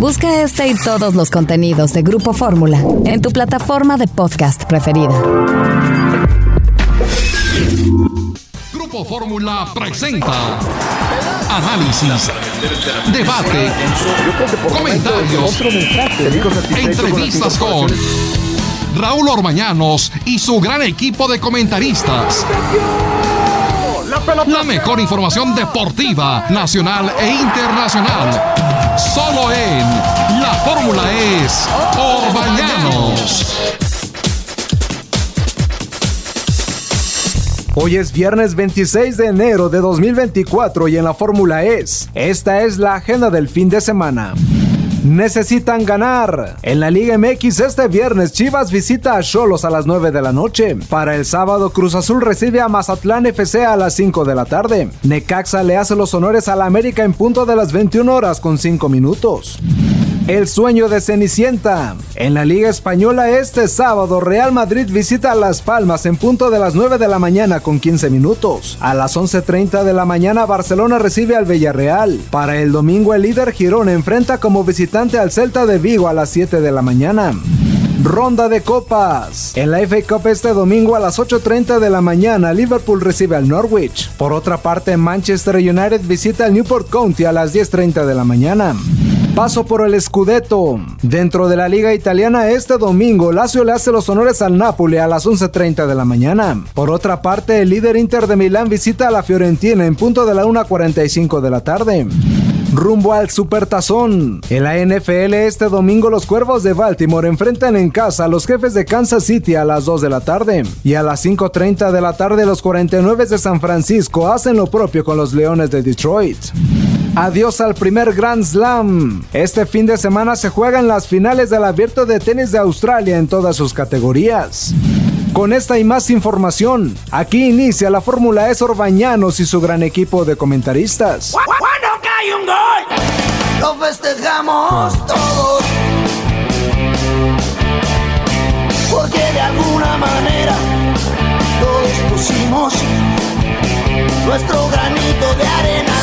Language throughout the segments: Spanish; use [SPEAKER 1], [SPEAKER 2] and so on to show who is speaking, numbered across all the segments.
[SPEAKER 1] Busca este y todos los contenidos de Grupo Fórmula en tu plataforma de podcast preferida.
[SPEAKER 2] Grupo Fórmula presenta análisis, debate, comentarios, entrevistas con Raúl Orbañanos y su gran equipo de comentaristas. La mejor información deportiva, nacional e internacional. Solo en La Fórmula es Orbañanos.
[SPEAKER 3] Hoy es viernes 26 de enero de 2024 y en la Fórmula esta es la agenda del fin de semana. Necesitan ganar. En la Liga MX este viernes Chivas visita a Xolos a las 9 de la noche. Para el sábado Cruz Azul recibe a Mazatlán FC a las 5 de la tarde. Necaxa le hace los honores a la América en punto de las 21 horas con 5 minutos. El sueño de Cenicienta. En la Liga Española este sábado Real Madrid visita a Las Palmas en punto de las 9 de la mañana con 15 minutos. A las 11:30 de la mañana Barcelona recibe al Villarreal. Para el domingo el líder Girona enfrenta como visitante al Celta de Vigo a las 7 de la mañana. Ronda de copas. En la FA Cup este domingo a las 8:30 de la mañana Liverpool recibe al Norwich. Por otra parte Manchester United visita al Newport County a las 10:30 de la mañana. Paso por el Scudetto. Dentro de la Liga Italiana este domingo, Lazio le hace los honores al Napoli a las 11:30 de la mañana. Por otra parte, el líder Inter de Milán visita a la Fiorentina en punto de la 1:45 de la tarde. Rumbo al Supertazón. En la NFL este domingo los Cuervos de Baltimore enfrentan en casa a los Jefes de Kansas City a las 2 de la tarde. Y a las 5:30 de la tarde los 49 de San Francisco hacen lo propio con los Leones de Detroit. Adiós al primer Grand Slam. Este fin de semana se juegan las finales del Abierto de Tenis de Australia en todas sus categorías. Con esta y más información, aquí inicia la Fórmula E Orbañanos y su gran equipo de comentaristas.
[SPEAKER 4] Cuando cae un gol, lo festejamos todos, porque de alguna manera todos pusimos nuestro granito de arena.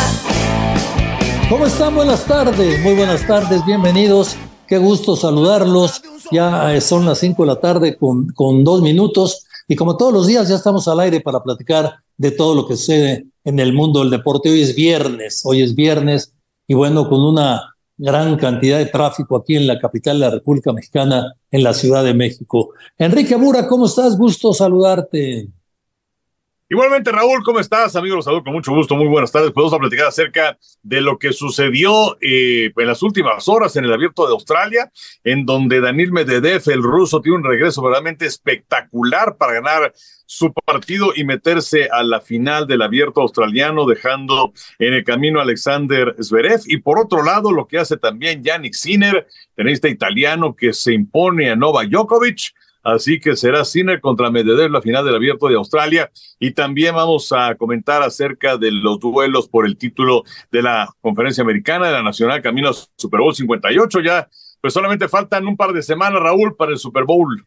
[SPEAKER 5] ¿Cómo están? Buenas tardes, muy buenas tardes, bienvenidos, qué gusto saludarlos. Ya son las 5 de la tarde con 2 minutos y como todos los días ya estamos al aire para platicar de todo lo que sucede en el mundo del deporte. Hoy es viernes y bueno, con una gran cantidad de tráfico aquí en la capital de la República Mexicana, en la Ciudad de México. Enrique Bura, ¿cómo estás? Gusto saludarte.
[SPEAKER 6] Igualmente, Raúl, ¿cómo estás? Amigos, los saludo con mucho gusto, muy buenas tardes. Podemos platicar acerca de lo que sucedió en las últimas horas en el Abierto de Australia, en donde Daniil Medvedev, el ruso, tiene un regreso verdaderamente espectacular para ganar su partido y meterse a la final del Abierto australiano, dejando en el camino a Alexander Zverev. Y por otro lado, lo que hace también Jannik Sinner, tenista italiano que se impone a Novak Djokovic. Así que será Sinner contra Medvedev la final del Abierto de Australia. Y también vamos a comentar acerca de los duelos por el título de la Conferencia Americana, de la Nacional, camino a Super Bowl 58. Ya, pues solamente faltan un par de semanas, Raúl, para el Super Bowl.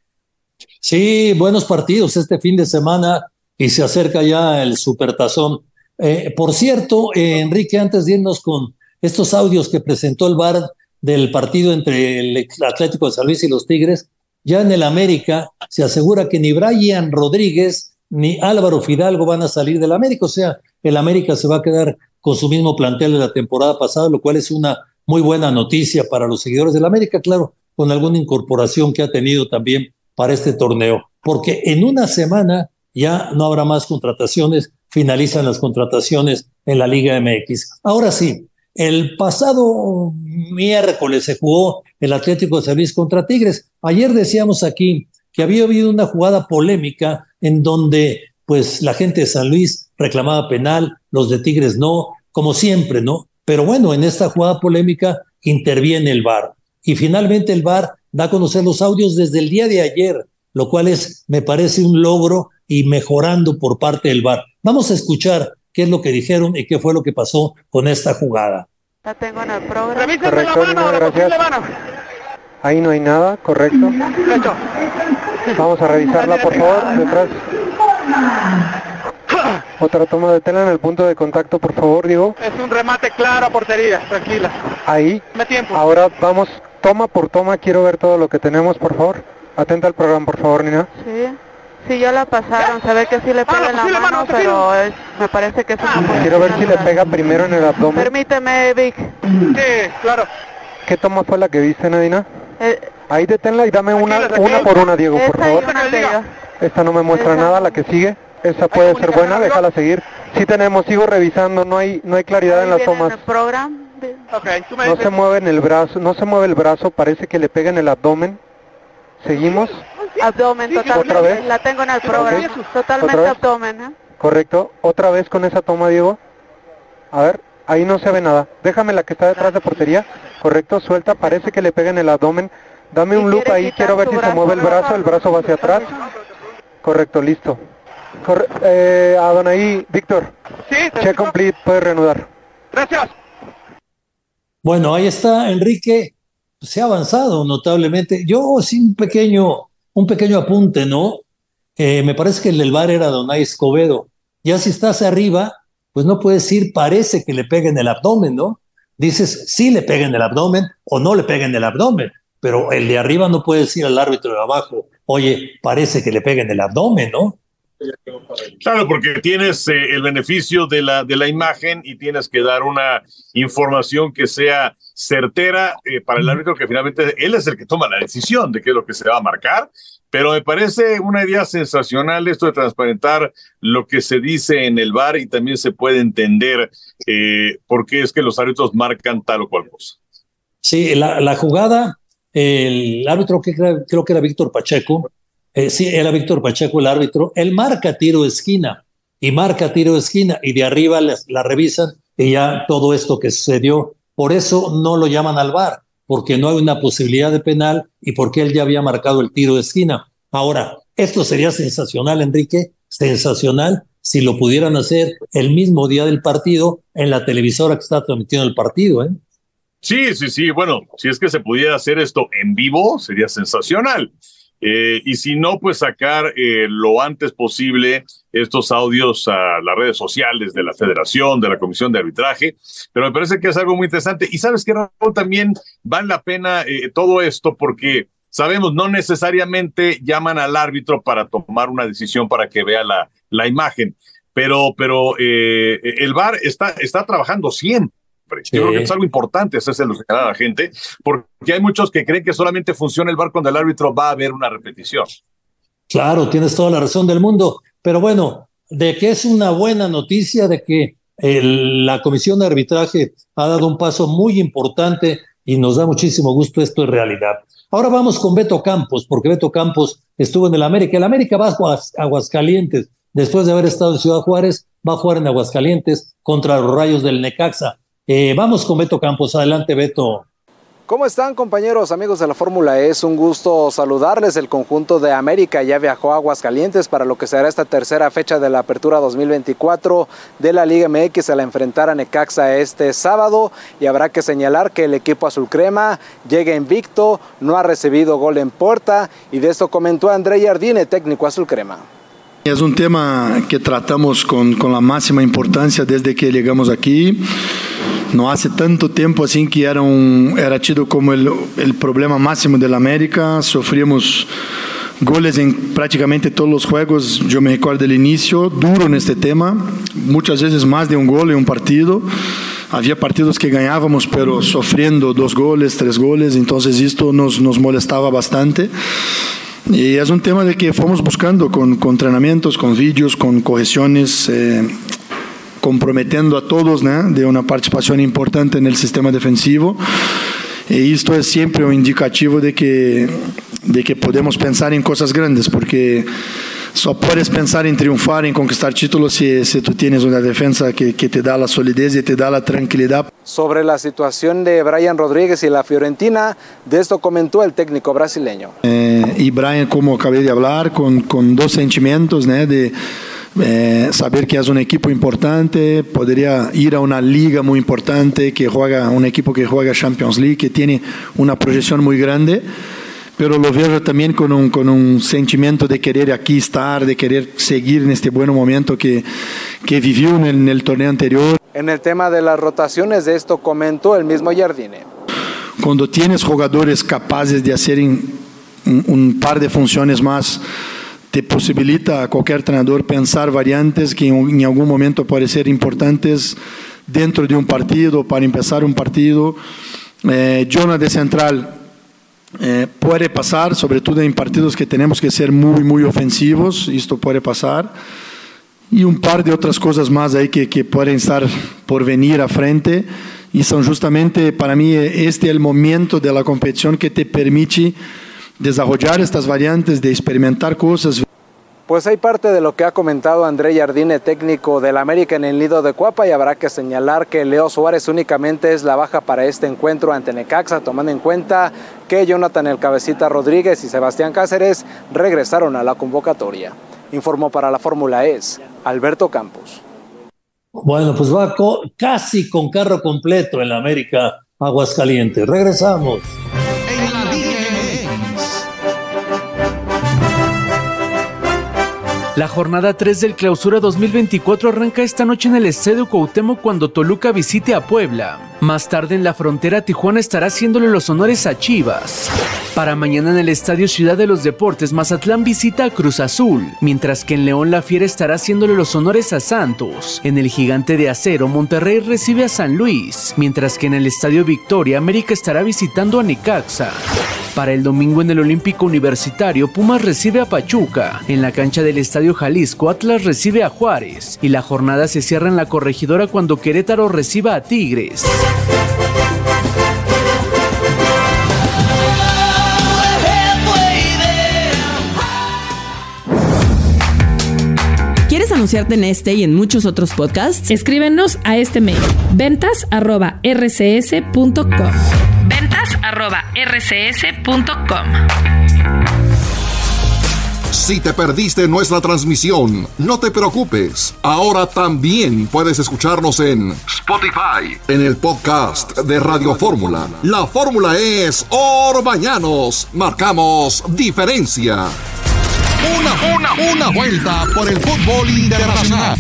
[SPEAKER 5] Sí, buenos partidos este fin de semana y se acerca ya el Supertazón. Por cierto, Enrique, antes de irnos con estos audios que presentó el VAR del partido entre el Atlético de San Luis y los Tigres, ya en el América se asegura que ni Brian Rodríguez ni Álvaro Fidalgo van a salir del América, o sea, el América se va a quedar con su mismo plantel de la temporada pasada, lo cual es una muy buena noticia para los seguidores del América, claro, con alguna incorporación que ha tenido también para este torneo, porque en una semana ya no habrá más contrataciones, finalizan las contrataciones en la Liga MX. Ahora sí, el pasado miércoles se jugó el Atlético de San Luis contra Tigres. Ayer decíamos aquí que había habido una jugada polémica en donde pues la gente de San Luis reclamaba penal, los de Tigres no, como siempre, ¿no? Pero bueno, en esta jugada polémica interviene el VAR y finalmente el VAR da a conocer los audios desde el día de ayer, lo cual me parece un logro y mejorando por parte del VAR. Vamos a escuchar qué es lo que dijeron y qué fue lo que pasó con esta jugada.
[SPEAKER 7] La tengo en el programa.
[SPEAKER 8] Revísenme la mano, la posible mano.
[SPEAKER 7] Ahí no hay nada, correcto.
[SPEAKER 8] Hecho.
[SPEAKER 7] Vamos a revisarla, por favor, detrás. Otra toma de tela en el punto de contacto, por favor, Diego.
[SPEAKER 8] Es un remate claro a portería, tranquila.
[SPEAKER 7] Ahí.
[SPEAKER 8] Dame tiempo.
[SPEAKER 7] Ahora vamos toma por toma, quiero ver todo lo que tenemos, por favor. Atenta al programa, por favor, Nina.
[SPEAKER 9] Sí, ya la pasaron, se ve que sí le pega en la mano, pero me parece que es una...
[SPEAKER 7] Quiero ver si le pega primero en el abdomen.
[SPEAKER 9] Permíteme, Vic.
[SPEAKER 8] Sí, claro.
[SPEAKER 7] ¿Qué toma fue la que viste, Nadina? Ahí deténla y dame una por una, Diego, por favor. Esta no me muestra nada, la que sigue. Esa puede ser buena, déjala seguir. Sí tenemos, sigo revisando, no hay claridad en las tomas. No se mueve en el brazo, no se mueve el brazo, parece que le pega en el abdomen. Seguimos.
[SPEAKER 9] Abdomen, totalmente.
[SPEAKER 7] ¿Otra vez?
[SPEAKER 9] La tengo en el programa. Totalmente abdomen.
[SPEAKER 7] Correcto. Otra vez con esa toma, Diego. A ver, ahí no se ve nada. Déjame la que está detrás de portería. Correcto, suelta, parece que le pega en el abdomen. Dame un loop ahí, quiero ver si se mueve el brazo va hacia atrás. Correcto, listo. Adonai, Víctor.
[SPEAKER 8] Sí,
[SPEAKER 7] check complete, puedes reanudar.
[SPEAKER 8] Gracias.
[SPEAKER 5] Bueno, ahí está, Enrique. Se ha avanzado notablemente. Yo sí un pequeño apunte, ¿no? Me parece que el VAR era Adonai Escobedo. Ya si estás arriba, pues no puedes decir parece que le pega en el abdomen, ¿no? Dices sí le pega en el abdomen o no le pega en el abdomen, pero el de arriba no puede decir al árbitro de abajo, oye, parece que le pega en el abdomen, ¿no?
[SPEAKER 6] Claro, porque tienes el beneficio de la imagen y tienes que dar una información que sea certera para el árbitro, que finalmente él es el que toma la decisión de qué es lo que se va a marcar, pero me parece una idea sensacional esto de transparentar lo que se dice en el VAR y también se puede entender por qué es que los árbitros marcan tal o cual cosa.
[SPEAKER 5] Sí, la jugada, el árbitro creo que era Víctor Pacheco. Sí, era Víctor Pacheco el árbitro. Él marca tiro de esquina y de arriba la revisan y ya todo esto que sucedió. Por eso no lo llaman al VAR, porque no hay una posibilidad de penal y porque él ya había marcado el tiro de esquina. Ahora, esto sería sensacional, Enrique, sensacional si lo pudieran hacer el mismo día del partido en la televisora que está transmitiendo el partido, ¿eh?
[SPEAKER 6] Sí. Bueno, si es que se pudiera hacer esto en vivo, sería sensacional. Y si no, pues sacar lo antes posible estos audios a las redes sociales de la Federación, de la Comisión de Arbitraje, pero me parece que es algo muy interesante. Y sabes que, Raúl, también vale la pena todo esto porque sabemos, no necesariamente llaman al árbitro para tomar una decisión para que vea la imagen, pero el VAR está trabajando siempre. Yo creo que es algo importante hacérselo señalar a la gente, porque hay muchos que creen que solamente funciona el VAR cuando el árbitro va a ver una repetición.
[SPEAKER 5] Claro, tienes toda la razón del mundo, pero bueno, de que es una buena noticia de que la Comisión de Arbitraje ha dado un paso muy importante y nos da muchísimo gusto, esto es realidad. Ahora vamos con Beto Campos, porque Beto Campos estuvo en el América. El América va a Aguascalientes, después de haber estado en Ciudad Juárez, va a jugar en Aguascalientes contra los Rayos del Necaxa. Vamos con Beto Campos. Adelante, Beto.
[SPEAKER 3] ¿Cómo están, compañeros, amigos de la Fórmula E? Es un gusto saludarles. El conjunto de América ya viajó a Aguascalientes para lo que será esta tercera fecha de la Apertura 2024 de la Liga MX. Se la enfrentará a Necaxa este sábado y habrá que señalar que el equipo azul crema llega invicto, no ha recibido gol en puerta, y de esto comentó André Jardine, técnico azul crema.
[SPEAKER 10] Es un tema que tratamos con la máxima importancia desde que llegamos aquí. No hace tanto tiempo así que era tido como el problema máximo del América. Sufrimos goles en prácticamente todos los juegos. Yo me recuerdo del inicio, duro en este tema. Muchas veces más de un gol en un partido. Había partidos que ganábamos, pero sufriendo 2 goles, 3 goles. Entonces esto nos molestaba bastante. Y es un tema de que fuimos buscando con entrenamientos, con vídeos, con correcciones, comprometiendo a todos, ¿no?, de una participación importante en el sistema defensivo. Y esto es siempre un indicativo de que podemos pensar en cosas grandes, porque só puedes pensar en triunfar, en conquistar títulos si tú tienes una defensa que te da la solidez y te da la tranquilidad.
[SPEAKER 3] Sobre la situación de Brian Rodríguez y la Fiorentina, de esto comentó el técnico brasileño.
[SPEAKER 10] Y Brian, como acabé de hablar, con 2 sentimientos, ¿no?, de saber que es un equipo importante, podría ir a una liga muy importante, que juega un equipo que juega Champions League, que tiene una proyección muy grande. pero lo veo también con un sentimiento de querer aquí estar, de querer seguir en este buen momento que vivió en el torneo anterior.
[SPEAKER 3] En el tema de las rotaciones, de esto comentó el mismo Jardine.
[SPEAKER 10] Cuando tienes jugadores capaces de hacer un par de funciones más, te posibilita a cualquier entrenador pensar variantes que en algún momento pueden ser importantes dentro de un partido, para empezar un partido. Jonah de central puede pasar, sobre todo en partidos que tenemos que ser muy, muy ofensivos, esto puede pasar. Y un par de otras cosas más ahí que pueden estar por venir a frente. Y son justamente, para mí, este el momento de la competición que te permite desarrollar estas variantes, de experimentar cosas.
[SPEAKER 3] Pues hay parte de lo que ha comentado André Jardine, técnico del América en el nido de Cuapa, y habrá que señalar que Leo Suárez únicamente es la baja para este encuentro ante Necaxa, tomando en cuenta que Jonathan El Cabecita Rodríguez y Sebastián Cáceres regresaron a la convocatoria. Informó para la Fórmula E Alberto Campos.
[SPEAKER 5] Bueno, pues va casi con carro completo en la América Aguascalientes. Regresamos.
[SPEAKER 2] En la Liga
[SPEAKER 11] La jornada 3 del Clausura 2024 arranca esta noche en el Estadio Cuauhtémoc cuando Toluca visite a Puebla. Más tarde en la frontera, Tijuana estará haciéndole los honores a Chivas. Para mañana en el Estadio Ciudad de los Deportes, Mazatlán visita a Cruz Azul, mientras que en León la Fiera estará haciéndole los honores a Santos. En el Gigante de Acero, Monterrey recibe a San Luis, mientras que en el Estadio Victoria, América estará visitando a Necaxa. Para el domingo en el Olímpico Universitario, Pumas recibe a Pachuca. En la cancha del Estadio Jalisco, Atlas recibe a Juárez. Y la jornada se cierra en la Corregidora cuando Querétaro reciba a Tigres.
[SPEAKER 12] ¿Quieres anunciarte en este y en muchos otros podcasts?
[SPEAKER 13] Escríbenos a este mail: ventas@rcs.com. ventas@rcs.com.
[SPEAKER 2] Si te perdiste nuestra transmisión, no te preocupes. Ahora también puedes escucharnos en Spotify, en el podcast de Radio Fórmula. La Fórmula es Orbañanos. Marcamos diferencia. Una vuelta por el fútbol internacional.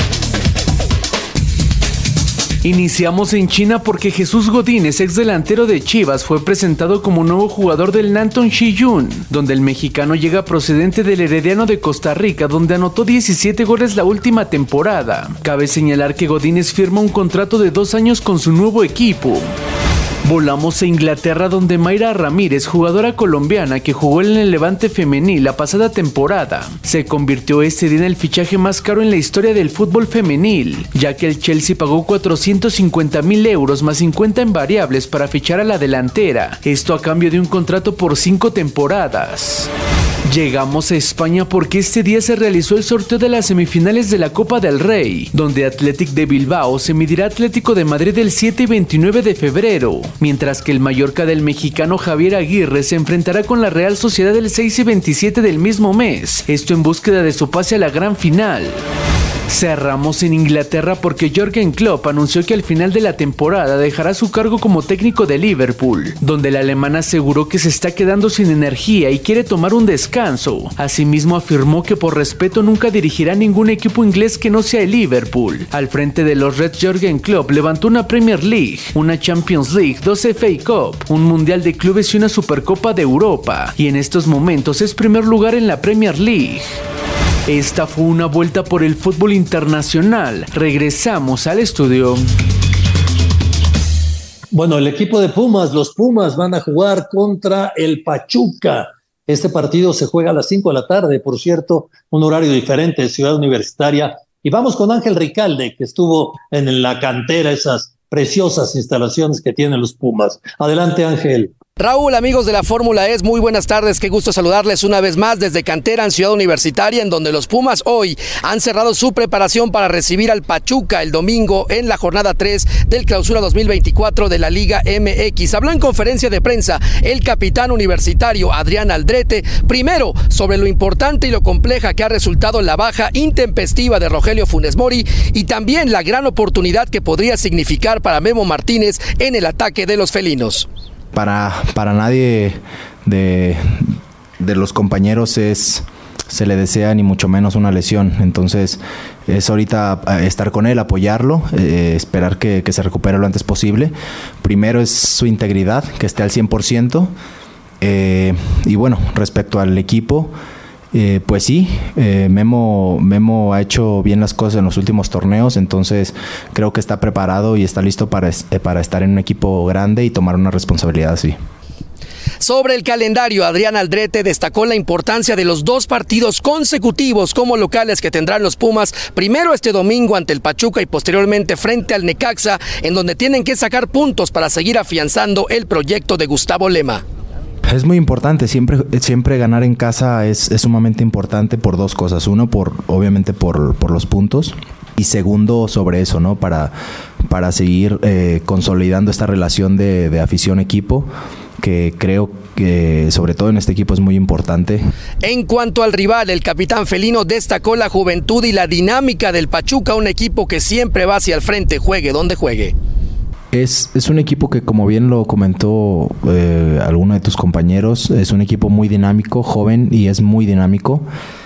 [SPEAKER 11] Iniciamos en China porque Jesús Godínez, ex delantero de Chivas, fue presentado como nuevo jugador del Nantong Shiyun, donde el mexicano llega procedente del Herediano de Costa Rica, donde anotó 17 goles la última temporada. Cabe señalar que Godínez firma un contrato de 2 años con su nuevo equipo. Volamos a Inglaterra, donde Mayra Ramírez, jugadora colombiana que jugó en el Levante femenil la pasada temporada, se convirtió este día en el fichaje más caro en la historia del fútbol femenil, ya que el Chelsea pagó 450,000 euros más 50 en variables para fichar a la delantera, esto a cambio de un contrato por 5 temporadas. Llegamos a España porque este día se realizó el sorteo de las semifinales de la Copa del Rey, donde Athletic de Bilbao se medirá a Atlético de Madrid el 7 y 29 de febrero, mientras que el Mallorca del mexicano Javier Aguirre se enfrentará con la Real Sociedad el 6 y 27 del mismo mes, esto en búsqueda de su pase a la gran final. Cerramos en Inglaterra porque Jürgen Klopp anunció que al final de la temporada dejará su cargo como técnico de Liverpool, donde el alemán aseguró que se está quedando sin energía y quiere tomar un descanso. Asimismo afirmó que por respeto nunca dirigirá ningún equipo inglés que no sea el Liverpool. Al frente de los Reds, Jürgen Klopp levantó una Premier League, una Champions League, 2 FA Cup, un Mundial de Clubes y una Supercopa de Europa, y en estos momentos es primer lugar en la Premier League. Esta fue una vuelta por el fútbol internacional. Regresamos al estudio.
[SPEAKER 5] Bueno, el equipo de Pumas, los Pumas van a jugar contra el Pachuca. Este partido se juega a las 5 de la tarde, por cierto, un horario diferente de Ciudad Universitaria. Y vamos con Ángel Ricalde, que estuvo en la cantera, esas preciosas instalaciones que tienen los Pumas. Adelante, Ángel.
[SPEAKER 14] Raúl, amigos de la Fórmula E, muy buenas tardes, qué gusto saludarles una vez más desde Cantera en Ciudad Universitaria, en donde los Pumas hoy han cerrado su preparación para recibir al Pachuca el domingo en la jornada 3 del Clausura 2024 de la Liga MX. Habló en conferencia de prensa el capitán universitario Adrián Aldrete, primero sobre lo importante y lo compleja que ha resultado la baja intempestiva de Rogelio Funes Mori y también la gran oportunidad que podría significar para Memo Martínez en el ataque de los felinos.
[SPEAKER 15] para nadie de los compañeros se le desea ni mucho menos una lesión. Entonces es ahorita estar con él, apoyarlo, esperar que se recupere lo antes posible. Primero es su integridad, que esté al 100%. Y bueno, respecto al equipo, pues sí, Memo ha hecho bien las cosas en los últimos torneos, entonces creo que está preparado y está listo para estar en un equipo grande y tomar una responsabilidad así.
[SPEAKER 14] Sobre el calendario, Adrián Aldrete destacó la importancia de los 2 partidos consecutivos como locales que tendrán los Pumas, primero este domingo ante el Pachuca y posteriormente frente al Necaxa, en donde tienen que sacar puntos para seguir afianzando el proyecto de Gustavo Lema.
[SPEAKER 15] Es muy importante, siempre ganar en casa es sumamente importante por 2 cosas. Uno, obviamente por los puntos, y segundo, sobre eso, ¿no? Para seguir consolidando esta relación de afición-equipo, que creo que sobre todo en este equipo es muy importante.
[SPEAKER 14] En cuanto al rival, el capitán felino destacó la juventud y la dinámica del Pachuca, un equipo que siempre va hacia el frente, juegue donde juegue.
[SPEAKER 15] Es un equipo que, como bien lo comentó alguno de tus compañeros, es un equipo muy dinámico, joven, y es muy dinámico.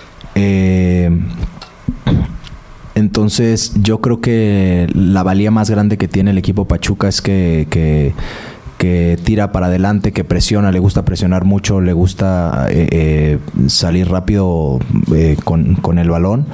[SPEAKER 15] Entonces yo creo que la valía más grande que tiene el equipo Pachuca es que tira para adelante, que presiona, le gusta presionar mucho, le gusta salir rápido con el balón.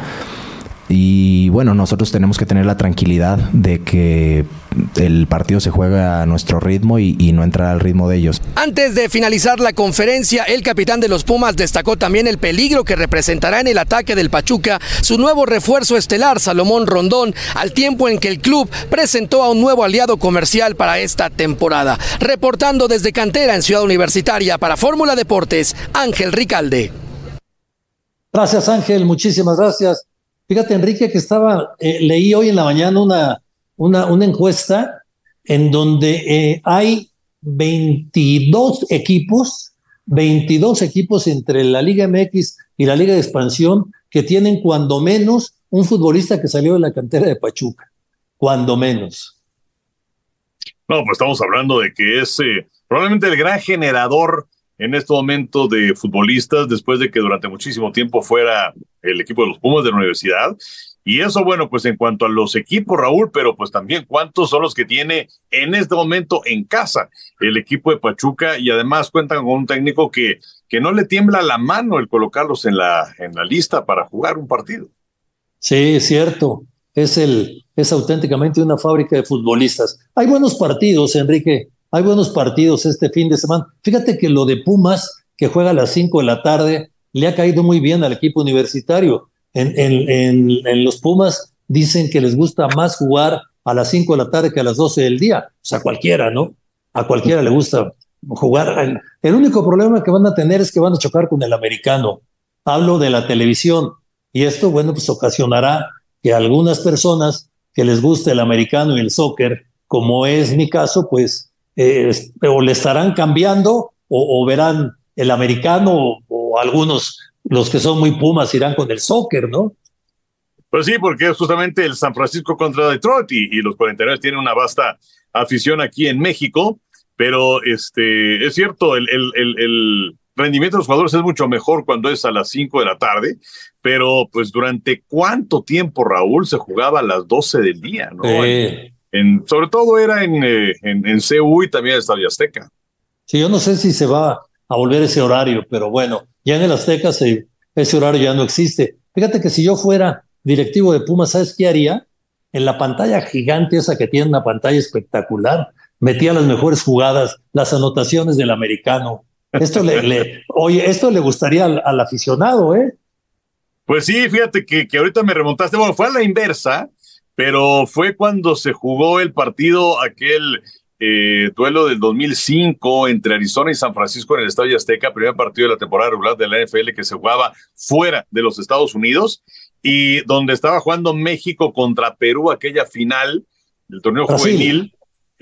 [SPEAKER 15] Y bueno, nosotros tenemos que tener la tranquilidad de que el partido se juega a nuestro ritmo y no entrar al ritmo de ellos.
[SPEAKER 14] Antes de finalizar la conferencia, el capitán de los Pumas destacó también el peligro que representará en el ataque del Pachuca su nuevo refuerzo estelar, Salomón Rondón, al tiempo en que el club presentó a un nuevo aliado comercial para esta temporada. Reportando desde Cantera en Ciudad Universitaria para Fórmula Deportes, Ángel Ricalde.
[SPEAKER 5] Gracias, Ángel, muchísimas gracias. Fíjate, Enrique, que leí hoy en la mañana una encuesta en donde hay 22 equipos entre la Liga MX y la Liga de Expansión que tienen cuando menos un futbolista que salió de la cantera de Pachuca, cuando menos.
[SPEAKER 6] No, pues estamos hablando de que es probablemente el gran generador en este momento de futbolistas, después de que durante muchísimo tiempo fuera el equipo de los Pumas de la universidad. Y eso, bueno, pues en cuanto a los equipos, Raúl, pero pues también cuántos son los que tiene en este momento en casa el equipo de Pachuca, y además cuentan con un técnico que no le tiembla la mano el colocarlos en la lista para jugar un partido.
[SPEAKER 5] Sí, es cierto. Es auténticamente una fábrica de futbolistas. Hay buenos partidos, Enrique. Hay buenos partidos este fin de semana. Fíjate que lo de Pumas, que juega a las 5 de la tarde, le ha caído muy bien al equipo universitario. En los Pumas dicen que les gusta más jugar a las 5 de la tarde que a las 12 del día. O sea, cualquiera, ¿no? A cualquiera le gusta jugar. El único problema que van a tener es que van a chocar con el americano. Hablo de la televisión. Y esto, bueno, pues ocasionará que a algunas personas que les guste el americano y el soccer, como es mi caso, pues o le estarán cambiando o verán el americano o algunos, los que son muy Pumas, irán con el soccer, ¿no?
[SPEAKER 6] Pues sí, porque es justamente el San Francisco contra Detroit y los 49 tienen una vasta afición aquí en México, pero es cierto, el rendimiento de los jugadores es mucho mejor cuando es a las 5 de la tarde, pero pues durante cuánto tiempo, Raúl, se jugaba a las 12 del día, ¿no? Sobre todo era en CU y también en el Estadio Azteca.
[SPEAKER 5] Sí, yo no sé si se va a volver ese horario, pero bueno, ya en el Azteca ese horario ya no existe. Fíjate que si yo fuera directivo de Pumas, ¿sabes qué haría? En la pantalla gigante esa que tiene una pantalla espectacular, metía las mejores jugadas, las anotaciones del americano. Esto esto le gustaría al aficionado, ¿eh?
[SPEAKER 6] Pues sí, fíjate que ahorita me remontaste. Bueno, fue a la inversa, pero fue cuando se jugó el partido, aquel duelo del 2005 entre Arizona y San Francisco en el Estadio Azteca, primer partido de la temporada regular de la NFL que se jugaba fuera de los Estados Unidos, y donde estaba jugando México contra Perú, aquella final del torneo juvenil,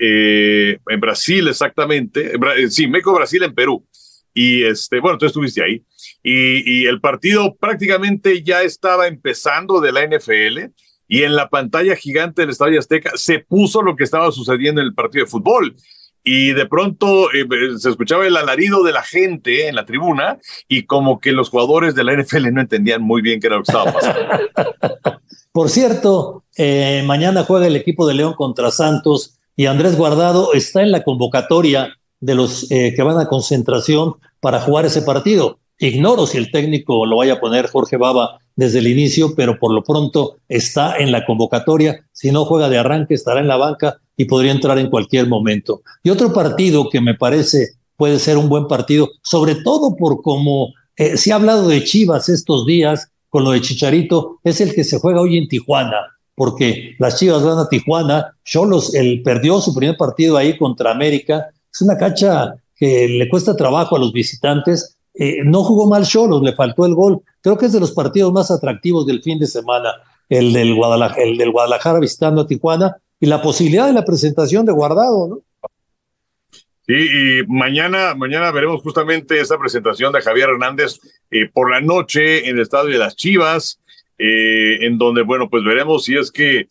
[SPEAKER 6] en Brasil exactamente, sí, México-Brasil en Perú. Y bueno, tú estuviste ahí. Y el partido prácticamente ya estaba empezando de la NFL, y en la pantalla gigante del Estadio Azteca se puso lo que estaba sucediendo en el partido de fútbol. y de pronto se escuchaba el alarido de la gente en la tribuna y como que los jugadores de la NFL no entendían muy bien qué era lo que estaba pasando.
[SPEAKER 5] Por cierto, mañana juega el equipo de León contra Santos y Andrés Guardado está en la convocatoria de los que van a concentración para jugar ese partido. Ignoro si el técnico lo vaya a poner Jorge Baba desde el inicio, pero por lo pronto está en la convocatoria. Si no juega de arranque, estará en la banca y podría entrar en cualquier momento. Y otro partido que me parece puede ser un buen partido, sobre todo por como se ha hablado de Chivas estos días con lo de Chicharito, es el que se juega hoy en Tijuana, porque las Chivas van a Tijuana. Xolos perdió su primer partido ahí contra América. Es una cancha que le cuesta trabajo a los visitantes. No jugó mal Xolos, le faltó el gol. Creo que es de los partidos más atractivos del fin de semana, el del Guadalajara visitando a Tijuana y la posibilidad de la presentación de Guardado, ¿no?
[SPEAKER 6] Sí, y mañana veremos justamente esa presentación de Javier Hernández por la noche en el estadio de las Chivas, en donde, bueno, pues veremos si es que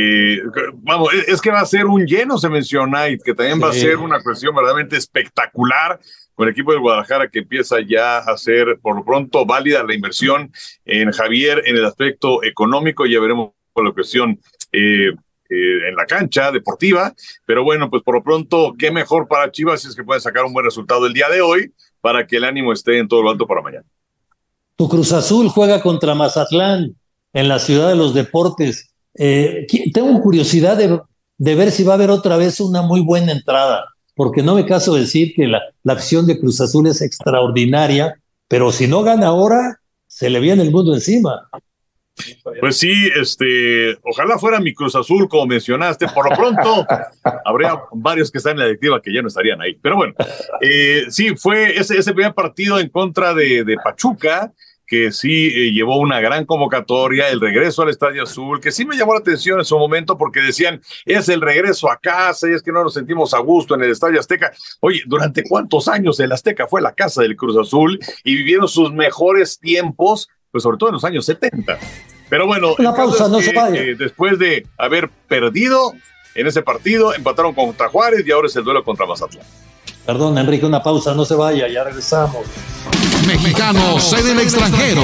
[SPEAKER 6] es que va a ser un lleno, se menciona, y que también va a ser una cuestión verdaderamente espectacular con el equipo del Guadalajara, que empieza ya a ser por lo pronto válida la inversión en Javier en el aspecto económico. Ya veremos por la cuestión en la cancha deportiva, pero bueno, pues por lo pronto, qué mejor para Chivas si es que puede sacar un buen resultado el día de hoy para que el ánimo esté en todo lo alto para mañana.
[SPEAKER 5] Tu Cruz Azul juega contra Mazatlán en la Ciudad de los Deportes. Tengo curiosidad de ver si va a haber otra vez una muy buena entrada, porque no me caso decir que la afición de Cruz Azul es extraordinaria, pero si no gana ahora, se le viene el mundo encima.
[SPEAKER 6] Pues sí, ojalá fuera mi Cruz Azul, como mencionaste. Por lo pronto, habría varios que están en la directiva que ya no estarían ahí. Pero bueno, sí, fue ese primer partido en contra de Pachuca, que sí llevó una gran convocatoria, el regreso al Estadio Azul, que sí me llamó la atención en su momento porque decían, es el regreso a casa y es que no nos sentimos a gusto en el Estadio Azteca. Oye, ¿durante cuántos años el Azteca fue la casa del Cruz Azul y vivieron sus mejores tiempos, pues sobre todo en los años 70? Pero bueno,
[SPEAKER 5] una pausa, no se vaya.
[SPEAKER 6] Después de haber perdido en ese partido, empataron contra Juárez y ahora es el duelo contra Mazatlán.
[SPEAKER 5] Perdón, Enrique, una pausa, no se vaya, ya regresamos.
[SPEAKER 2] Mexicanos en el extranjero.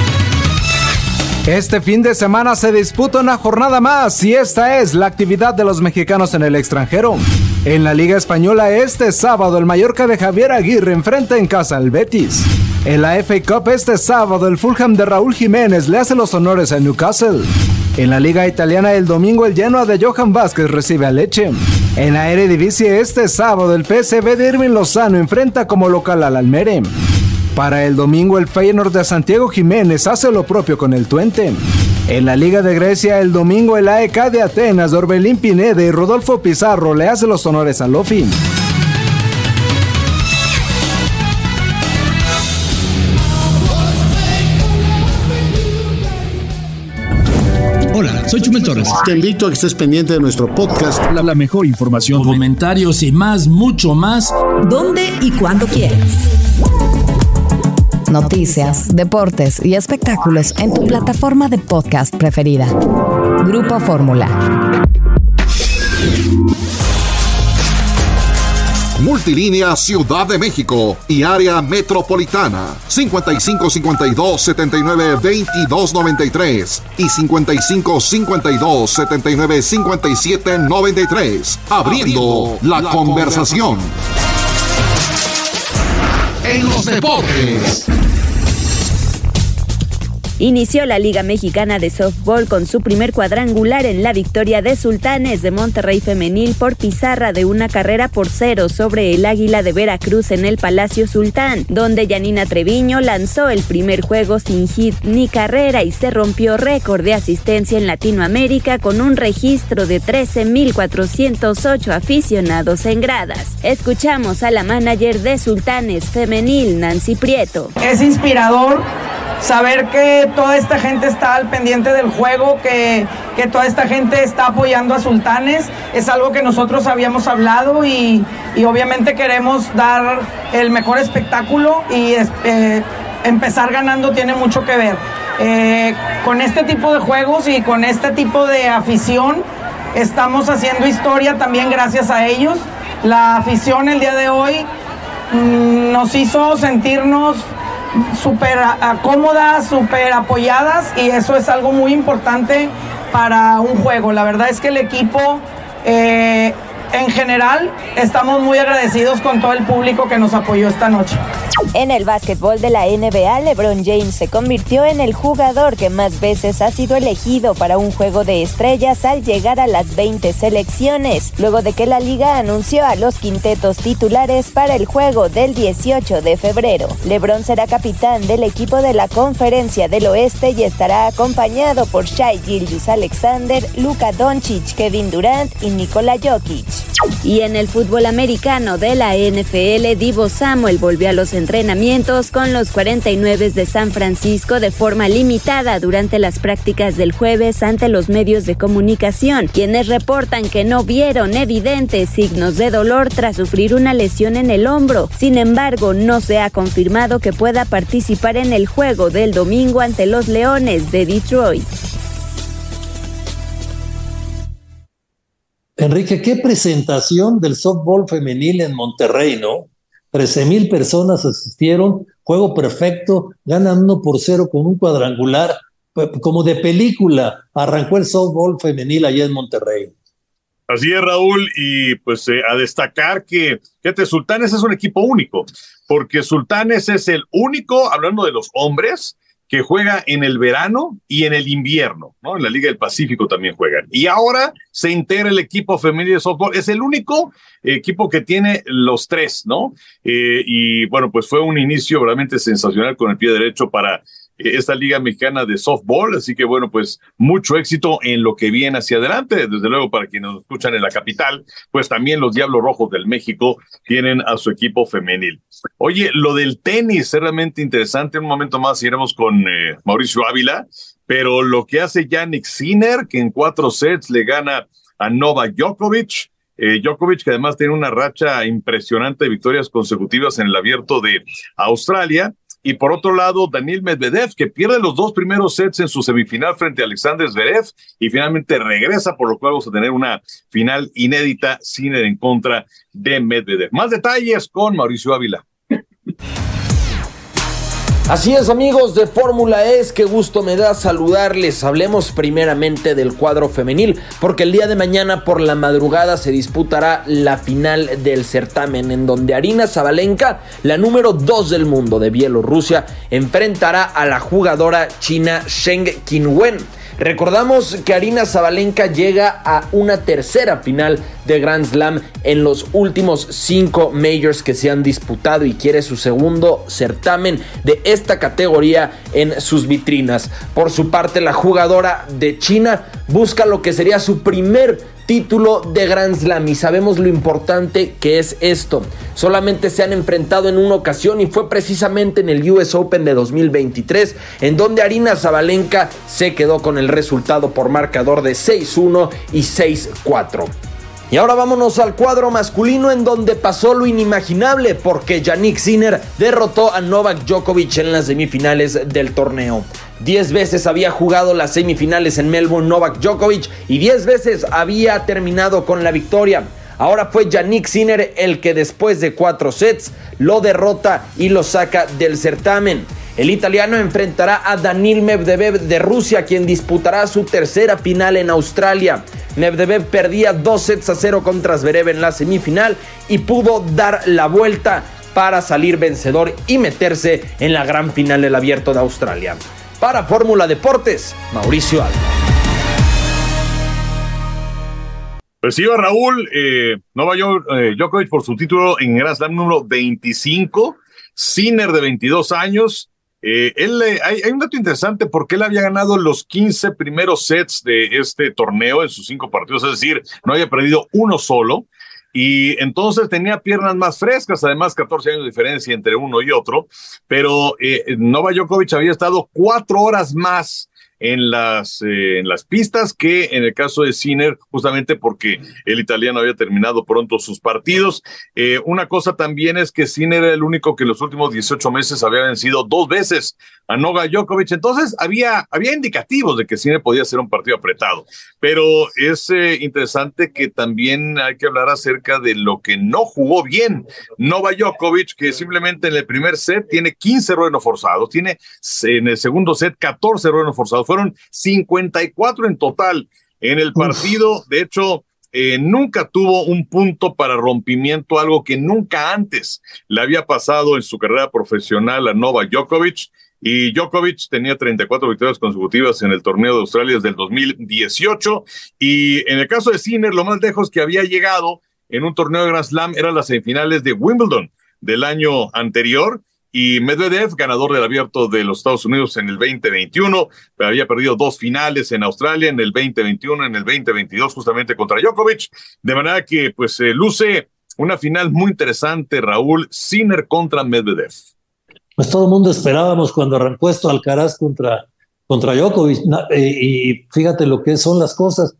[SPEAKER 3] Este fin de semana se disputa una jornada más y esta es la actividad de los mexicanos en el extranjero. En la Liga Española este sábado el Mallorca de Javier Aguirre enfrenta en casa al Betis. En la FA Cup este sábado el Fulham de Raúl Jiménez le hace los honores al Newcastle. En la Liga Italiana el domingo el Genoa de Johan Vázquez recibe a Lecce. En la Eredivisie este sábado el PSV de Irving Lozano enfrenta como local al Almere. Para el domingo el Feyenoord de Santiago Jiménez hace lo propio con el Twente. En la Liga de Grecia el domingo el AEK de Atenas de Orbelín Pineda y Rodolfo Pizarro le hace los honores al Lofi.
[SPEAKER 16] Hola, soy Chumel Torres.
[SPEAKER 17] Te invito a que estés pendiente de nuestro podcast.
[SPEAKER 16] La mejor información, comentarios y más, mucho más.
[SPEAKER 12] ¿Dónde y cuándo quieras?
[SPEAKER 1] Noticias, deportes y espectáculos en tu plataforma de podcast preferida. Grupo Fórmula.
[SPEAKER 2] Multilínea Ciudad de México y área metropolitana 5552-792293 y 5552-795793. Abriendo la conversación. En los deportes.
[SPEAKER 18] Inició la Liga Mexicana de Softball con su primer cuadrangular en la victoria de Sultanes de Monterrey femenil por pizarra de 1-0 sobre el Águila de Veracruz en el Palacio Sultán, donde Yanina Treviño lanzó el primer juego sin hit ni carrera y se rompió récord de asistencia en Latinoamérica con un registro de 13,408 aficionados en gradas. Escuchamos a la manager de Sultanes femenil, Nancy Prieto.
[SPEAKER 19] Es inspirador saber que toda esta gente está al pendiente del juego, que toda esta gente está apoyando a Sultanes. Es algo que nosotros habíamos hablado y obviamente queremos dar el mejor espectáculo y empezar ganando tiene mucho que ver. Con este tipo de juegos y con este tipo de afición estamos haciendo historia también gracias a ellos. La afición el día de hoy nos hizo sentirnos súper cómodas, súper apoyadas, y eso es algo muy importante para un juego. La verdad es que el equipo en general estamos muy agradecidos con todo el público que nos apoyó esta noche.
[SPEAKER 18] En el básquetbol de la NBA, LeBron James se convirtió en el jugador que más veces ha sido elegido para un juego de estrellas al llegar a las 20 selecciones, luego de que la liga anunció a los quintetos titulares para el juego del 18 de febrero. LeBron será capitán del equipo de la Conferencia del Oeste y estará acompañado por Shai Gilgeous-Alexander, Luka Doncic, Kevin Durant y Nikola Jokic. Y en el fútbol americano de la NFL, Deebo Samuel volvió a los entrenamientos con los 49 de San Francisco de forma limitada durante las prácticas del jueves ante los medios de comunicación, quienes reportan que no vieron evidentes signos de dolor tras sufrir una lesión en el hombro. Sin embargo, no se ha confirmado que pueda participar en el juego del domingo ante los Leones de Detroit.
[SPEAKER 5] Enrique, qué presentación del softball femenil en Monterrey, ¿no? 13,000 personas asistieron, juego perfecto, ganan 1-0 con un cuadrangular, como de película, arrancó el softball femenil allá en Monterrey.
[SPEAKER 6] Así es, Raúl, y pues a destacar que, fíjate, Sultanes es un equipo único, porque Sultanes es el único, hablando de los hombres, que juega en el verano y en el invierno, ¿no? En la Liga del Pacífico también juegan. Y ahora se integra el equipo femenil de softball. Es el único equipo que tiene los tres, ¿no? Y bueno, pues fue un inicio realmente sensacional con el pie derecho para esta Liga Mexicana de Softball, así que bueno, pues mucho éxito en lo que viene hacia adelante. Desde luego, para quienes nos escuchan en la capital, pues también los Diablos Rojos del México tienen a su equipo femenil. Oye, lo del tenis es realmente interesante. En un momento más iremos con Mauricio Ávila, pero lo que hace Jannik Sinner, que en 4 sets le gana a Novak Djokovic, Djokovic, que además tiene una racha impresionante de victorias consecutivas en el Abierto de Australia. Y por otro lado, Daniil Medvedev, que pierde los 2 primeros sets en su semifinal frente a Alexander Zverev y finalmente regresa, por lo cual vamos a tener una final inédita, Sinner en contra de Medvedev. Más detalles con Mauricio Ávila.
[SPEAKER 20] Así es, amigos de Fórmula E, qué gusto me da saludarles. Hablemos primeramente del cuadro femenil, porque el día de mañana por la madrugada se disputará la final del certamen, en donde Aryna Sabalenka, la número 2 del mundo de Bielorrusia, enfrentará a la jugadora china Zheng Qinwen. Recordamos que Aryna Sabalenka llega a una tercera final de Grand Slam en los últimos 5 majors que se han disputado y quiere su segundo certamen de esta categoría en sus vitrinas. Por su parte, la jugadora de China busca lo que sería su primer título de Grand Slam, y sabemos lo importante que es esto. Solamente se han enfrentado en una ocasión y fue precisamente en el US Open de 2023, en donde Aryna Sabalenka se quedó con el resultado por marcador de 6-1 y 6-4. Y ahora vámonos al cuadro masculino, en donde pasó lo inimaginable, porque Jannik Sinner derrotó a Novak Djokovic en las semifinales del torneo. 10 veces había jugado las semifinales en Melbourne Novak Djokovic y 10 veces había terminado con la victoria. Ahora fue Jannik Sinner el que después de 4 sets lo derrota y lo saca del certamen. El italiano enfrentará a Daniil Medvedev de Rusia, quien disputará su tercera final en Australia. Medvedev perdía 2-0 contra Zverev en la semifinal y pudo dar la vuelta para salir vencedor y meterse en la gran final del Abierto de Australia. Para Fórmula Deportes, Mauricio Ávila.
[SPEAKER 6] Pues iba Raúl, Novak Djokovic por su título en Grand Slam número 25, Sinner de 22 años. Hay un dato interesante, porque él había ganado los 15 primeros sets de este torneo en sus 5 partidos, es decir, no había perdido uno solo, y entonces tenía piernas más frescas, además 14 años de diferencia entre uno y otro, pero Novak Djokovic había estado 4 horas más en las pistas que en el caso de Sinner, justamente porque el italiano había terminado pronto sus partidos. Una cosa también es que Sinner era el único que en los últimos 18 meses había vencido 2 veces a Novak Djokovic, entonces había indicativos de que Sinner podía ser un partido apretado, pero es interesante que también hay que hablar acerca de lo que no jugó bien Novak Djokovic, que simplemente en el primer set tiene 15 errores no forzados, tiene en el segundo set 14 errores no forzados, fueron 54 en total en el partido. De hecho, nunca tuvo un punto para rompimiento, algo que nunca antes le había pasado en su carrera profesional a Novak Djokovic. Y Djokovic tenía 34 victorias consecutivas en el torneo de Australia desde el 2018. Y en el caso de Sinner, lo más lejos que había llegado en un torneo de Grand Slam eran las semifinales de Wimbledon del año anterior. Y Medvedev, ganador del Abierto de los Estados Unidos en el 2021, había perdido 2 finales en Australia, en el 2021, en el 2022, justamente contra Djokovic. De manera que, pues, luce una final muy interesante, Raúl, Sinner contra Medvedev.
[SPEAKER 5] Pues todo el mundo esperábamos cuando arrancó esto Alcaraz contra Djokovic, y fíjate lo que son las cosas.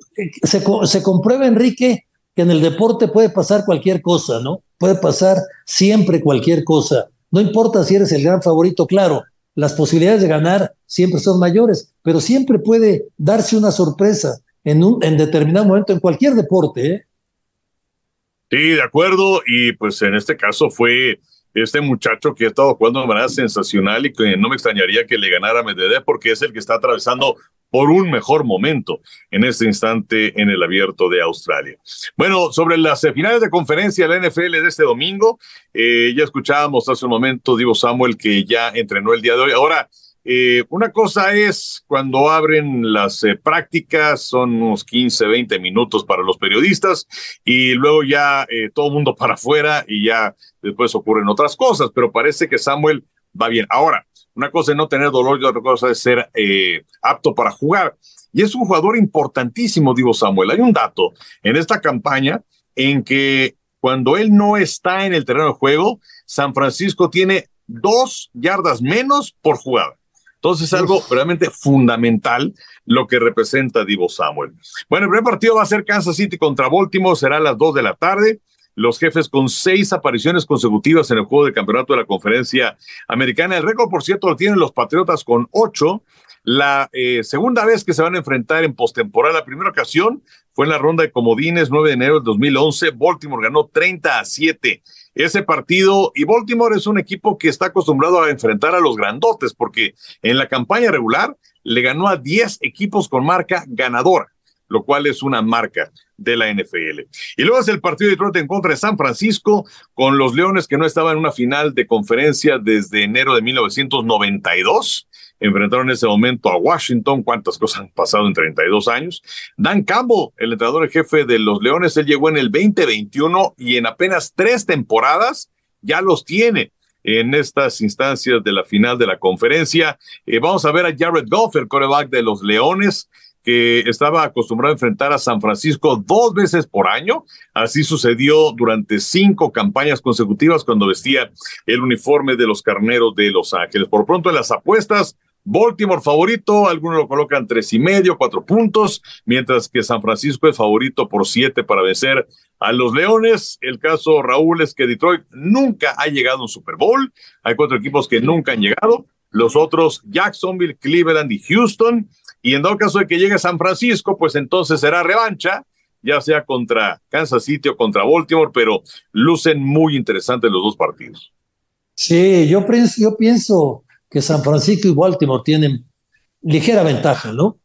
[SPEAKER 5] Se comprueba, Enrique, que en el deporte puede pasar cualquier cosa, ¿no? Puede pasar siempre cualquier cosa. No importa si eres el gran favorito, claro, las posibilidades de ganar siempre son mayores, pero siempre puede darse una sorpresa en determinado momento en cualquier deporte, ¿eh?
[SPEAKER 6] Sí, de acuerdo, y pues en este caso fue este muchacho que ha estado jugando de manera sensacional y que no me extrañaría que le ganara a Medvedev porque es el que está atravesando por un mejor momento en este instante en el Abierto de Australia. Bueno, sobre las finales de conferencia de la NFL de este domingo, ya escuchábamos hace un momento Divo Samuel que ya entrenó el día de hoy. Ahora, una cosa es cuando abren las prácticas, son unos 15, 20 minutos para los periodistas y luego ya todo el mundo para afuera y ya después ocurren otras cosas, pero parece que Samuel va bien. Ahora, una cosa es no tener dolor y otra cosa es ser apto para jugar. Y es un jugador importantísimo, Divo Samuel. Hay un dato en esta campaña en que cuando él no está en el terreno de juego, San Francisco tiene 2 yardas menos por jugada. Entonces es algo realmente fundamental lo que representa Divo Samuel. Bueno, el primer partido va a ser Kansas City contra Baltimore, será a las 2 de la tarde. Los Jefes con 6 apariciones consecutivas en el juego de campeonato de la Conferencia Americana. El récord, por cierto, lo tienen los Patriotas con 8. La segunda vez que se van a enfrentar en postemporada, la primera ocasión fue en la ronda de comodines, 9 de enero del 2011. Baltimore ganó 30-7 ese partido, y Baltimore es un equipo que está acostumbrado a enfrentar a los grandotes, porque en la campaña regular le ganó a 10 equipos con marca ganadora, lo cual es una marca de la NFL. Y luego es el partido de Detroit en contra de San Francisco, con los Leones que no estaban en una final de conferencia desde enero de 1992. Enfrentaron en ese momento a Washington. ¿Cuántas cosas han pasado en 32 años? Dan Campbell, el entrenador en jefe de los Leones, él llegó en el 2021 y en apenas 3 temporadas ya los tiene en estas instancias de la final de la conferencia. Vamos a ver a Jared Goff, el quarterback de los Leones, que estaba acostumbrado a enfrentar a San Francisco 2 veces por año. Así sucedió durante 5 campañas consecutivas cuando vestía el uniforme de los Carneros de Los Ángeles. Por pronto en las apuestas, Baltimore favorito, algunos lo colocan 3.5, 4 puntos, mientras que San Francisco es favorito por 7 para vencer a los Leones. El caso, Raúl, es que Detroit nunca ha llegado a un Super Bowl. Hay 4 equipos que nunca han llegado. Los otros, Jacksonville, Cleveland y Houston. Y en dado caso de que llegue a San Francisco, pues entonces será revancha, ya sea contra Kansas City o contra Baltimore, pero lucen muy interesantes los 2 partidos.
[SPEAKER 5] Sí, yo pienso que San Francisco y Baltimore tienen ligera ventaja, ¿no?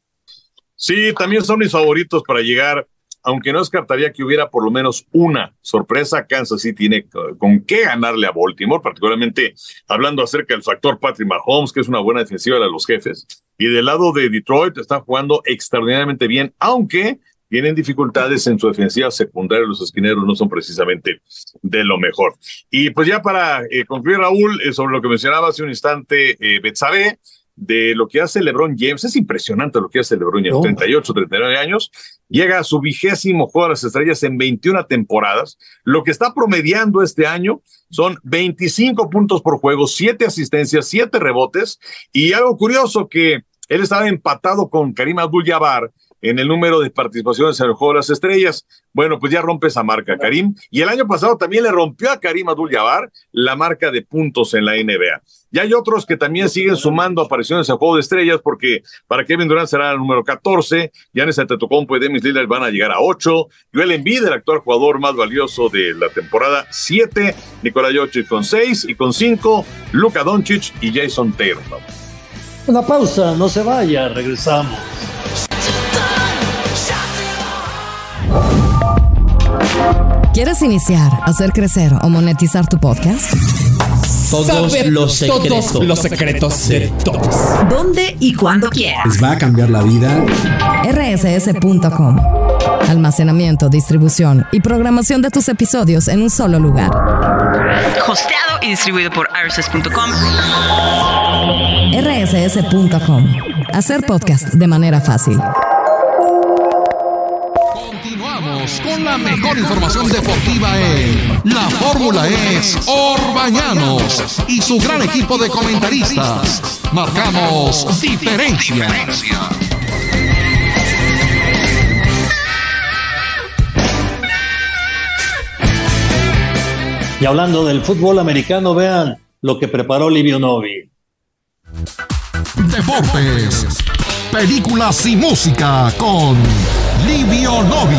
[SPEAKER 6] Sí, también son mis favoritos para llegar, aunque no descartaría que hubiera por lo menos una sorpresa. Kansas City tiene con qué ganarle a Baltimore, particularmente hablando acerca del factor Patrick Mahomes, que es una buena defensiva de los Jefes. Y del lado de Detroit están jugando extraordinariamente bien, aunque tienen dificultades en su defensiva secundaria. Los esquineros no son precisamente de lo mejor. Y pues ya para concluir, Raúl, sobre lo que mencionaba hace un instante Betsabe, de lo que hace LeBron James. Es impresionante lo que hace LeBron James, 38, 39 años, llega a su 20º juego de las estrellas en 21 temporadas. Lo que está promediando este año son 25 puntos por juego, 7 asistencias, 7 rebotes, y algo curioso que Él estaba empatado con Karim Abdul-Jabbar en el número de participaciones en el Juego de las Estrellas. Bueno, pues ya rompe esa marca Karim, y el año pasado también le rompió a Karim Abdul-Jabbar la marca de puntos en la NBA. Y hay otros que también siguen sumando apariciones en el Juego de Estrellas, porque para Kevin Durant será el número 14, Giannis Antetokounmpo y Damian Lillard van a llegar a 8, Joel Embiid, el actual jugador más valioso de la temporada, 7, Nikola Jokic con 6, y con 5, Luka Doncic y Jason Tatum.
[SPEAKER 5] Una pausa, no se vaya, regresamos.
[SPEAKER 1] ¿Quieres iniciar, hacer crecer o monetizar tu podcast?
[SPEAKER 16] Todos los secretos de todos.
[SPEAKER 12] ¿Dónde y cuándo quieras?
[SPEAKER 17] Les va a cambiar la vida.
[SPEAKER 1] rss.com. Almacenamiento, distribución y programación de tus episodios en un solo lugar.
[SPEAKER 13] Hosteado y distribuido por rss.com.
[SPEAKER 1] rss.com. Hacer podcast de manera fácil.
[SPEAKER 2] Continuamos con la mejor información deportiva en La Fórmula es Orbañanos y su gran equipo de comentaristas. Marcamos diferencia.
[SPEAKER 5] Y hablando del fútbol americano, vean lo que preparó Livio Novi.
[SPEAKER 2] Deportes, películas y música con Livio Novi.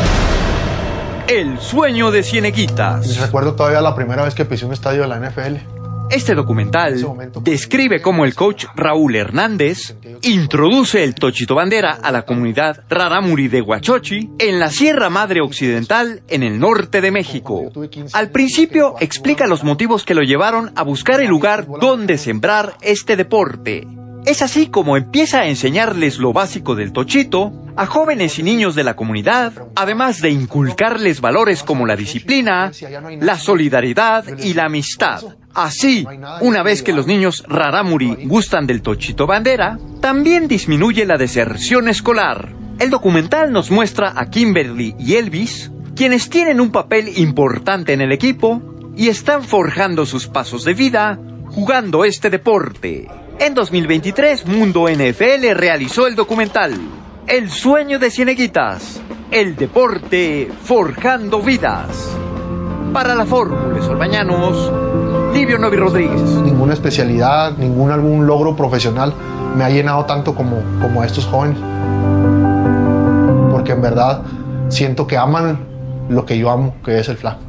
[SPEAKER 21] El sueño de Cieneguitas.
[SPEAKER 7] Recuerdo todavía la primera vez que pisé un estadio de la NFL.
[SPEAKER 21] Este documental describe cómo el coach Raúl Hernández introduce el Tochito Bandera a la comunidad Rarámuri de Huachochi en la Sierra Madre Occidental en el norte de México. Al principio explica los motivos que lo llevaron a buscar el lugar donde sembrar este deporte. Es así como empieza a enseñarles lo básico del tochito a jóvenes y niños de la comunidad, además de inculcarles valores como la disciplina, la solidaridad y la amistad. Así, una vez que los niños Rarámuri gustan del Tochito Bandera, también disminuye la deserción escolar. El documental nos muestra a Kimberly y Elvis, quienes tienen un papel importante en el equipo y están forjando sus pasos de vida jugando este deporte. En 2023, Mundo NFL realizó el documental El sueño de Cieneguitas, el deporte forjando vidas. Para la Fórmula Orbañanos, Livio Novi Rodríguez.
[SPEAKER 7] Ninguna especialidad, algún logro profesional me ha llenado tanto como a estos jóvenes. Porque en verdad siento que aman lo que yo amo, que es el flag.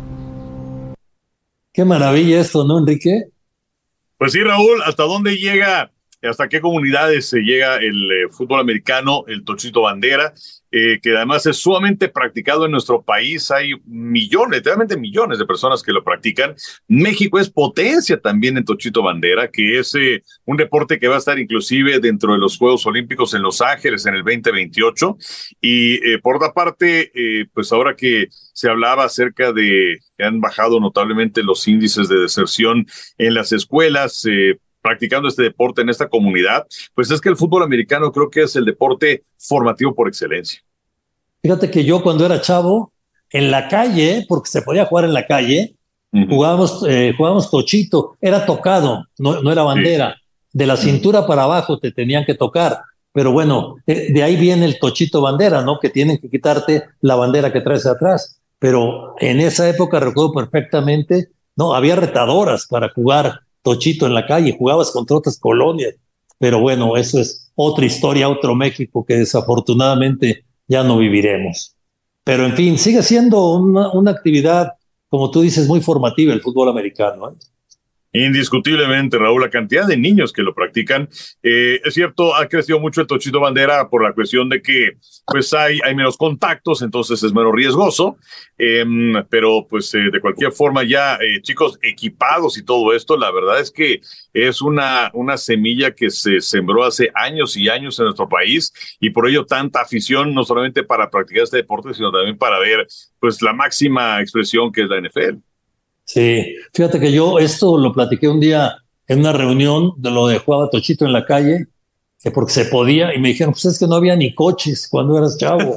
[SPEAKER 5] Qué maravilla esto, ¿no, Enrique?
[SPEAKER 6] Pues sí, Raúl, ¿hasta dónde llega, hasta qué comunidades llega el fútbol americano, el Tochito Bandera, que además es sumamente practicado en nuestro país? Hay millones, literalmente millones de personas que lo practican. México es potencia también en Tochito Bandera, que es un deporte que va a estar inclusive dentro de los Juegos Olímpicos en Los Ángeles en el 2028. Y por otra parte, pues ahora que se hablaba acerca de que han bajado notablemente los índices de deserción en las escuelas, practicando este deporte en esta comunidad, pues es que el fútbol americano creo que es el deporte formativo por excelencia.
[SPEAKER 5] Fíjate que yo cuando era chavo, en la calle, porque se podía jugar en la calle, jugábamos tochito, era tocado, no era bandera. Sí. De la cintura para abajo te tenían que tocar, pero bueno, de ahí viene el Tochito Bandera, ¿no? Que tienen que quitarte la bandera que traes atrás. Pero en esa época recuerdo perfectamente, no, había retadoras para jugar tochito en la calle, jugabas contra otras colonias, pero bueno, eso es otra historia, otro México que desafortunadamente ya no viviremos. Pero en fin, sigue siendo una actividad, como tú dices, muy formativa el fútbol americano, ¿eh?
[SPEAKER 6] Indiscutiblemente, Raúl, la cantidad de niños que lo practican, es cierto, ha crecido mucho el Tochito Bandera por la cuestión de que pues hay menos contactos, entonces es menos riesgoso, pero pues de cualquier forma ya chicos equipados y todo esto, la verdad es que es una semilla que se sembró hace años y años en nuestro país, y por ello tanta afición, no solamente para practicar este deporte, sino también para ver pues la máxima expresión que es la NFL.
[SPEAKER 5] Sí, fíjate que yo esto lo platiqué un día en una reunión de lo de jugaba tochito en la calle, que porque se podía, y me dijeron, pues es que no había ni coches cuando eras chavo.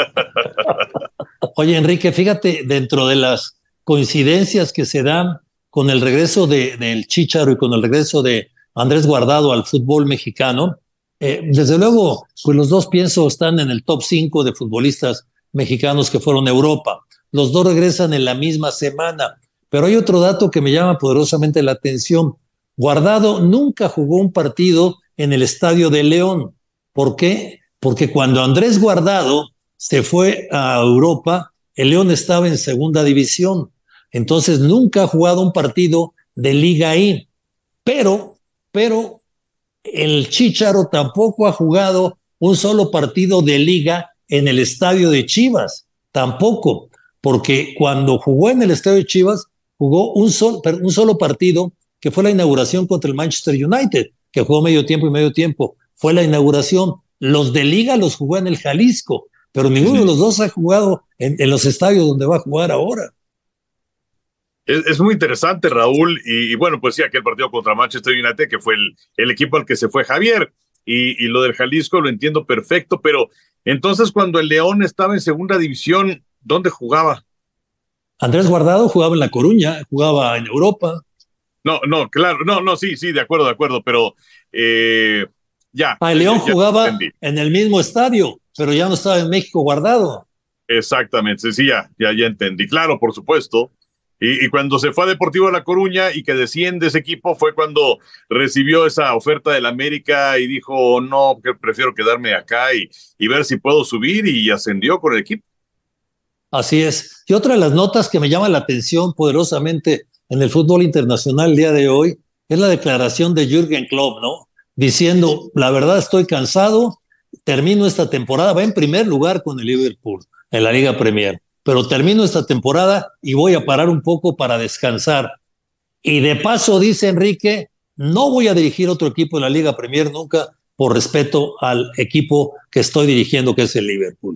[SPEAKER 5] Oye, Enrique, fíjate, dentro de las coincidencias que se dan con el regreso del Chícharo y con el regreso de Andrés Guardado al fútbol mexicano, Desde luego, pues los dos pienso están en el top 5 de futbolistas mexicanos que fueron a Europa. Los dos regresan en la misma semana. Pero hay otro dato que me llama poderosamente la atención. Guardado nunca jugó un partido en el Estadio de León. ¿Por qué? Porque cuando Andrés Guardado se fue a Europa, el León estaba en segunda división. Entonces nunca ha jugado un partido de liga ahí. Pero el Chícharo tampoco ha jugado un solo partido de liga en el estadio de Chivas. Tampoco. Porque cuando jugó en el estadio de Chivas, jugó un solo partido, que fue la inauguración contra el Manchester United, que jugó medio tiempo y medio tiempo. Fue la inauguración. Los de liga los jugó en el Jalisco, pero ninguno de los dos ha jugado en los estadios donde va a jugar ahora.
[SPEAKER 6] Es muy interesante, Raúl, y bueno, pues sí, aquel partido contra Manchester United, que fue el equipo al que se fue Javier, y lo del Jalisco lo entiendo perfecto, pero entonces cuando el León estaba en segunda división, ¿dónde jugaba?
[SPEAKER 5] Andrés Guardado jugaba en La Coruña, jugaba en Europa.
[SPEAKER 6] No, claro, sí, de acuerdo, pero ya.
[SPEAKER 5] El León jugaba en el mismo estadio, pero ya no estaba en México Guardado.
[SPEAKER 6] Exactamente, sí, ya entendí, claro, por supuesto. Y cuando se fue a Deportivo La Coruña y que desciende ese equipo fue cuando recibió esa oferta del América y dijo, no, que prefiero quedarme acá y ver si puedo subir, y ascendió con el equipo.
[SPEAKER 5] Así es. Y otra de las notas que me llama la atención poderosamente en el fútbol internacional el día de hoy es la declaración de Jürgen Klopp, ¿no? Diciendo, la verdad estoy cansado, termino esta temporada, va en primer lugar con el Liverpool en la Liga Premier, pero termino esta temporada y voy a parar un poco para descansar. Y de paso, dice Enrique, no voy a dirigir otro equipo en la Liga Premier nunca, por respeto al equipo que estoy dirigiendo, que es el Liverpool.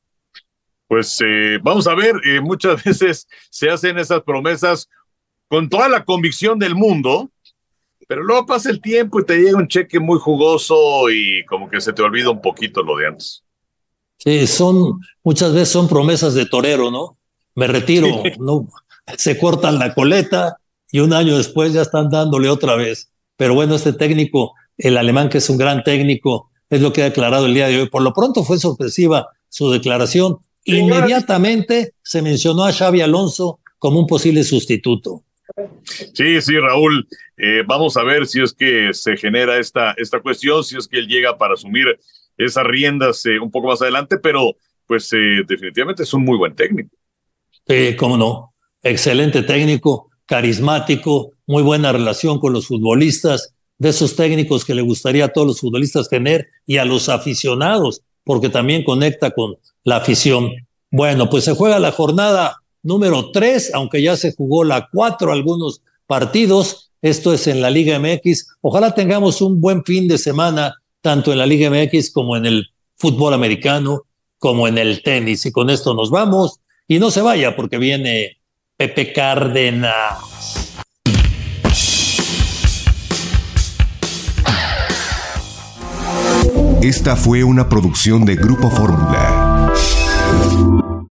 [SPEAKER 6] Pues vamos a ver, muchas veces se hacen esas promesas con toda la convicción del mundo, pero luego pasa el tiempo y te llega un cheque muy jugoso y como que se te olvida un poquito lo de antes.
[SPEAKER 5] Sí, muchas veces son promesas de torero, ¿no? Me retiro, ¿no? Se cortan la coleta y un año después ya están dándole otra vez. Pero bueno, este técnico, el alemán, que es un gran técnico, es lo que ha declarado el día de hoy. Por lo pronto fue sorpresiva su declaración. Inmediatamente se mencionó a Xabi Alonso como un posible sustituto.
[SPEAKER 6] Sí, Raúl, vamos a ver si es que se genera esta cuestión, si es que él llega para asumir esas riendas un poco más adelante, pero pues definitivamente es un muy buen técnico.
[SPEAKER 5] Cómo no, excelente técnico, carismático, muy buena relación con los futbolistas, de esos técnicos que le gustaría a todos los futbolistas tener y a los aficionados, porque también conecta con la afición. Bueno, pues se juega la jornada número 3, aunque ya se jugó la 4 algunos partidos. Esto es en la Liga MX. Ojalá tengamos un buen fin de semana, tanto en la Liga MX como en el fútbol americano, como en el tenis. Y con esto nos vamos. Y no se vaya, porque viene Pepe Cárdenas.
[SPEAKER 2] Esta fue una producción de Grupo Fórmula.